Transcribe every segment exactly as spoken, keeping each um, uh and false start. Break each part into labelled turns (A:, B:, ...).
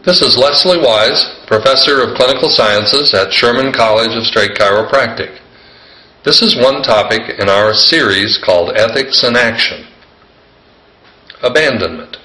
A: This is Leslie Wise, Professor of Clinical Sciences at Sherman College of Straight Chiropractic. This is one topic in our series called Ethics in Action. Abandonment.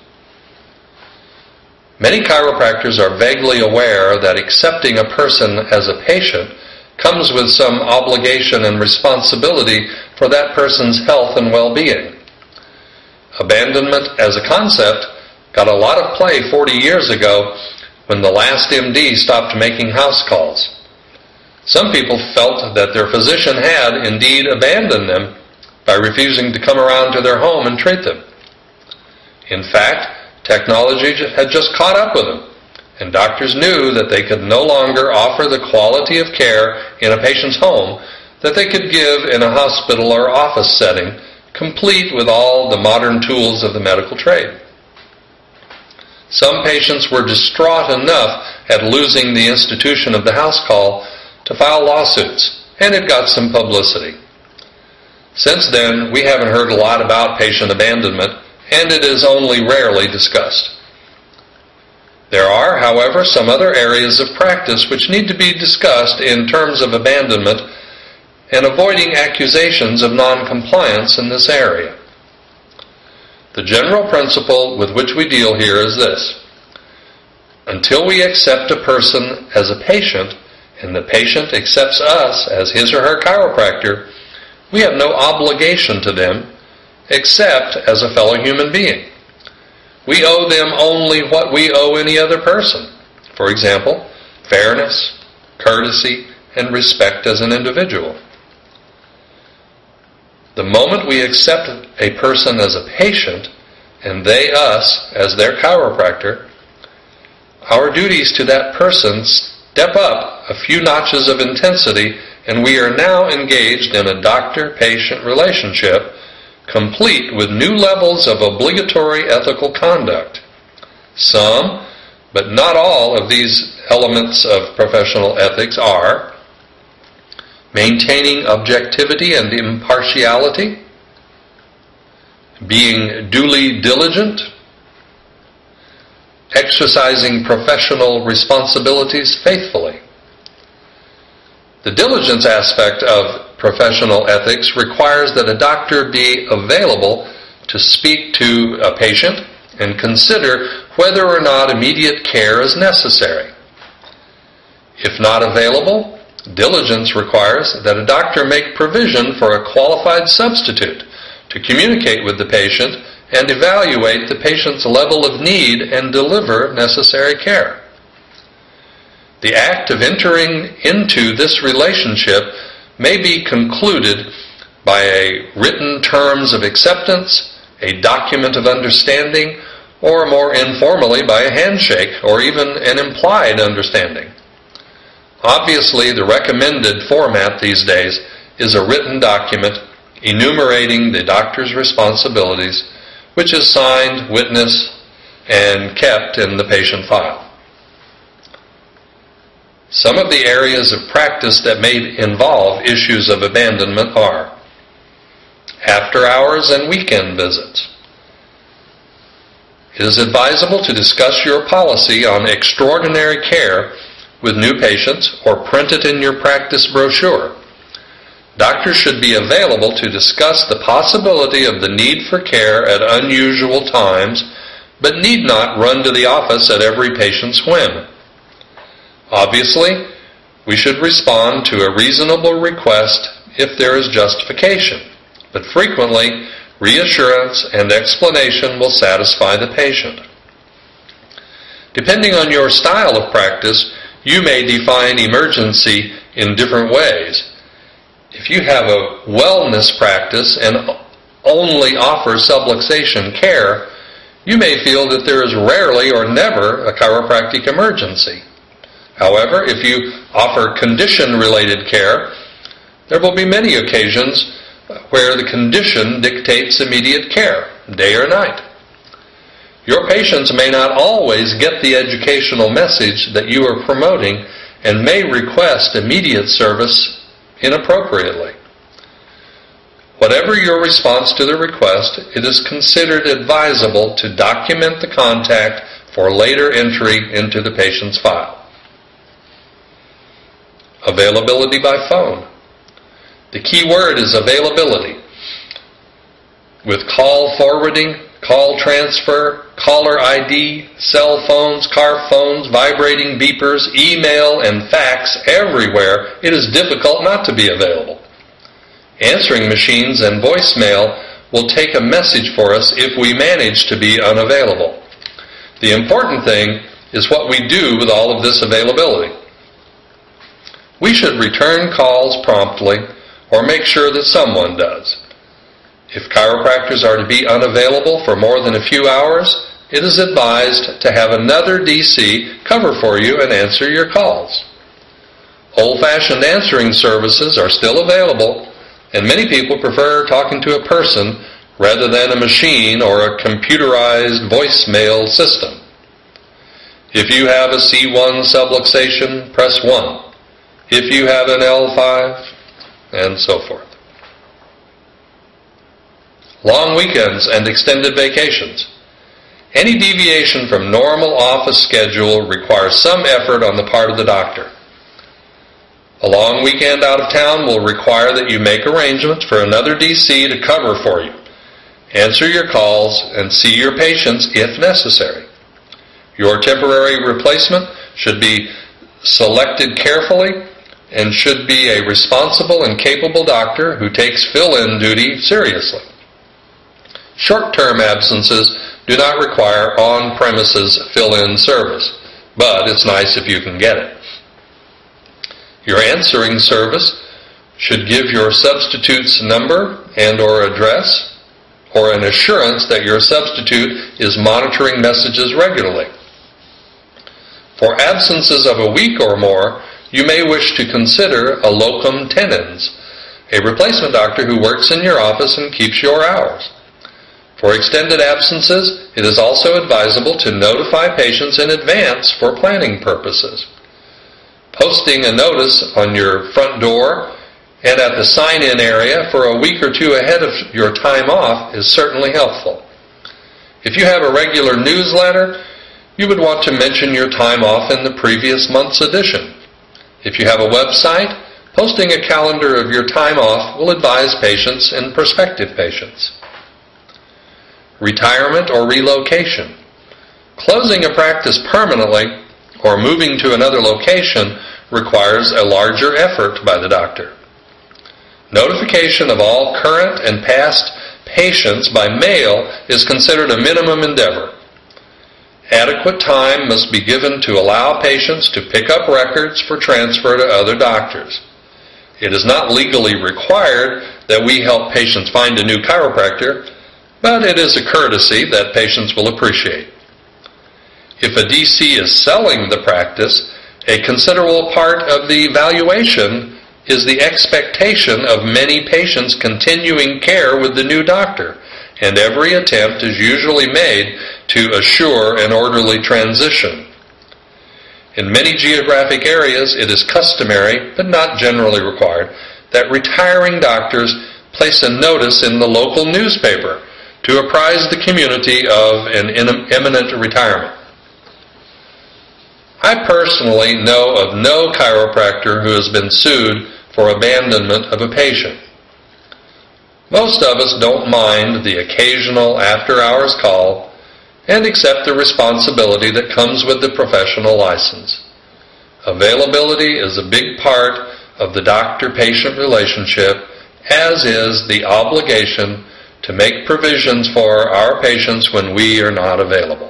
A: Many chiropractors are vaguely aware that accepting a person as a patient comes with some obligation and responsibility for that person's health and well-being. Abandonment as a concept got a lot of play forty years ago when the last M D stopped making house calls. Some people felt that their physician had indeed abandoned them by refusing to come around to their home and treat them. In fact, technology had just caught up with them, and doctors knew that they could no longer offer the quality of care in a patient's home that they could give in a hospital or office setting, complete with all the modern tools of the medical trade. Some patients were distraught enough at losing the institution of the house call to file lawsuits, and it got some publicity. Since then, we haven't heard a lot about patient abandonment, and it is only rarely discussed. There are, however, some other areas of practice which need to be discussed in terms of abandonment and avoiding accusations of non-compliance in this area. The general principle with which we deal here is this: until we accept a person as a patient, and the patient accepts us as his or her chiropractor, we have no obligation to them except as a fellow human being. We owe them only what we owe any other person. For example, fairness, courtesy, and respect as an individual. The moment we accept a person as a patient, and they us as their chiropractor, our duties to that person step up a few notches of intensity, and we are now engaged in a doctor-patient relationship, complete with new levels of obligatory ethical conduct. Some, but not all, of these elements of professional ethics are maintaining objectivity and impartiality, being duly diligent, exercising professional responsibilities faithfully. The diligence aspect of professional ethics requires that a doctor be available to speak to a patient and consider whether or not immediate care is necessary. If not available, diligence requires that a doctor make provision for a qualified substitute to communicate with the patient and evaluate the patient's level of need and deliver necessary care. The act of entering into this relationship may be concluded by a written terms of acceptance, a document of understanding, or more informally by a handshake or even an implied understanding. Obviously, the recommended format these days is a written document enumerating the doctor's responsibilities, which is signed, witnessed, and kept in the patient file. Some of the areas of practice that may involve issues of abandonment are after hours and weekend visits. It is advisable to discuss your policy on extraordinary care with new patients or print it in your practice brochure. Doctors should be available to discuss the possibility of the need for care at unusual times, but need not run to the office at every patient's whim. Obviously, we should respond to a reasonable request if there is justification, but frequently, reassurance and explanation will satisfy the patient. Depending on your style of practice, you may define emergency in different ways. If you have a wellness practice and only offer subluxation care, you may feel that there is rarely or never a chiropractic emergency. However, if you offer condition-related care, there will be many occasions where the condition dictates immediate care, day or night. Your patients may not always get the educational message that you are promoting and may request immediate service inappropriately. Whatever your response to the request, it is considered advisable to document the contact for later entry into the patient's file. Availability by phone. The key word is availability. With call forwarding, call transfer, caller I D, cell phones, car phones, vibrating beepers, email, and fax everywhere, it is difficult not to be available. Answering machines and voicemail will take a message for us if we manage to be unavailable. The important thing is what we do with all of this availability. We should return calls promptly or make sure that someone does. If chiropractors are to be unavailable for more than a few hours, it is advised to have another D C cover for you and answer your calls. Old-fashioned answering services are still available, and many people prefer talking to a person rather than a machine or a computerized voicemail system. If you have a C one subluxation, press one. If you have an L five, and so forth. Long weekends and extended vacations. Any deviation from normal office schedule requires some effort on the part of the doctor. A long weekend out of town will require that you make arrangements for another D C to cover for you, answer your calls, and see your patients if necessary. Your temporary replacement should be selected carefully and should be a responsible and capable doctor who takes fill-in duty seriously. Short-term absences do not require on-premises fill-in service, but it's nice if you can get it. Your answering service should give your substitute's number and or address, or an assurance that your substitute is monitoring messages regularly. For absences of a week or more, you may wish to consider a locum tenens, a replacement doctor who works in your office and keeps your hours. For extended absences, it is also advisable to notify patients in advance for planning purposes. Posting a notice on your front door and at the sign-in area for a week or two ahead of your time off is certainly helpful. If you have a regular newsletter, you would want to mention your time off in the previous month's edition. If you have a website, posting a calendar of your time off will advise patients and prospective patients. Retirement or relocation. Closing a practice permanently or moving to another location requires a larger effort by the doctor. Notification of all current and past patients by mail is considered a minimum endeavor. Adequate time must be given to allow patients to pick up records for transfer to other doctors. It is not legally required that we help patients find a new chiropractor, but it is a courtesy that patients will appreciate. If a D C is selling the practice, a considerable part of the valuation is the expectation of many patients continuing care with the new doctor, and every attempt is usually made to assure an orderly transition. In many geographic areas, it is customary, but not generally required, that retiring doctors place a notice in the local newspaper to apprise the community of an imminent retirement. I personally know of no chiropractor who has been sued for abandonment of a patient. Most of us don't mind the occasional after-hours call and accept the responsibility that comes with the professional license. Availability is a big part of the doctor-patient relationship, as is the obligation to make provisions for our patients when we are not available.